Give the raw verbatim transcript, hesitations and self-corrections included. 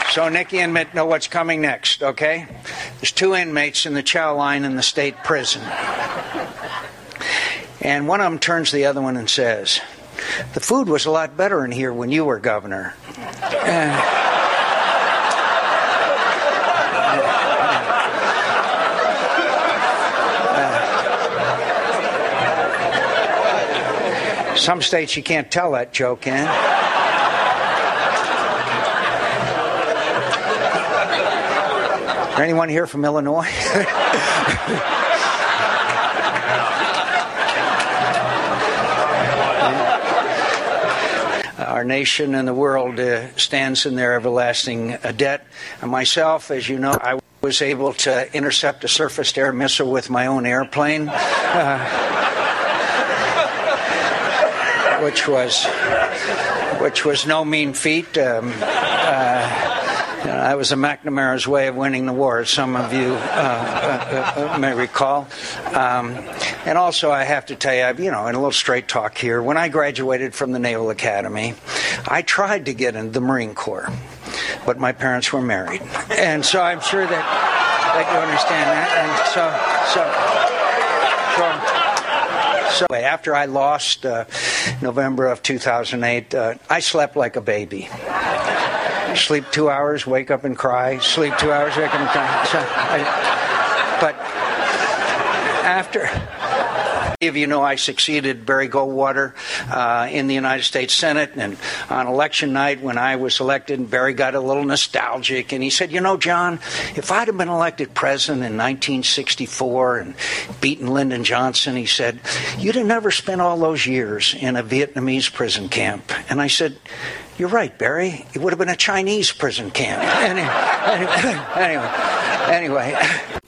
So Nikki and Mitt know what's coming next, okay? There's two inmates in the chow line in the state prison. And one of them turns to the other one and says, "The food was a lot better in here when you were governor." Uh, Some states you can't tell that joke in. Is there anyone here from Illinois? Our nation and the world uh, stands in their everlasting uh, debt. And myself, as you know, I was able to intercept a surface-to-air missile with my own airplane. Uh, Which was, which was no mean feat. Um, uh, you know, that was a McNamara's way of winning the war, as some of you uh, uh, uh, may recall. Um, and also, I have to tell you, you know, in a little straight talk here, when I graduated from the Naval Academy, I tried to get into the Marine Corps, but my parents were married, and so I'm sure that that you understand that. And so, so. so So after I lost uh, November of two thousand eight, uh, I slept like a baby. Sleep two hours, wake up and cry. Sleep two hours, wake up and cry. So I, but after... Many of you know I succeeded Barry Goldwater uh, in the United States Senate, and on election night when I was elected, Barry got a little nostalgic, and he said, "You know, John, if I'd have been elected president in nineteen sixty-four and beaten Lyndon Johnson," he said, "you'd have never spent all those years in a Vietnamese prison camp." And I said, "You're right, Barry. It would have been a Chinese prison camp." Anyway, anyway, anyway.